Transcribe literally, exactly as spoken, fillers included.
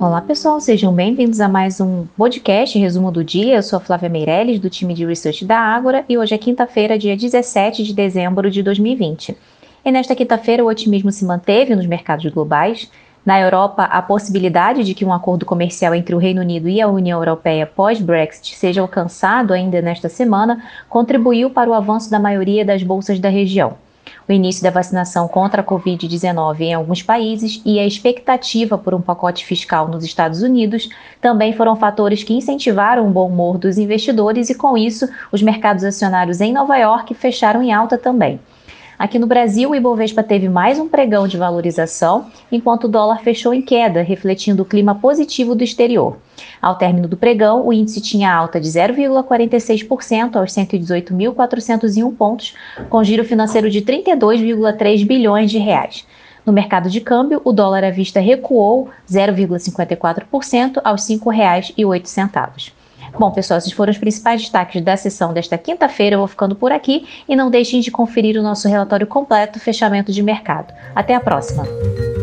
Olá pessoal, sejam bem-vindos a mais um podcast Resumo do Dia. Eu sou a Flávia Meirelles, do time de Research da Ágora, e hoje é quinta-feira, dia dezessete de dezembro de dois mil e vinte. E nesta quinta-feira o otimismo se manteve nos mercados globais. Na Europa, a possibilidade de que um acordo comercial entre o Reino Unido e a União Europeia pós-Brexit seja alcançado ainda nesta semana contribuiu para o avanço da maioria das bolsas da região. O início da vacinação contra a covid dezenove em alguns países e a expectativa por um pacote fiscal nos Estados Unidos também foram fatores que incentivaram o bom humor dos investidores e, com isso, os mercados acionários em Nova York fecharam em alta também. Aqui no Brasil, o Ibovespa teve mais um pregão de valorização, enquanto o dólar fechou em queda, refletindo o clima positivo do exterior. Ao término do pregão, o índice tinha alta de zero vírgula quarenta e seis por cento aos cento e dezoito mil quatrocentos e um pontos, com giro financeiro de trinta e dois vírgula três bilhões de reais. No mercado de câmbio, o dólar à vista recuou zero vírgula cinquenta e quatro por cento aos cinco reais e oito centavos. Bom, pessoal, esses foram os principais destaques da sessão desta quinta-feira. Eu vou ficando por aqui e não deixem de conferir o nosso relatório completo, fechamento de mercado. Até a próxima!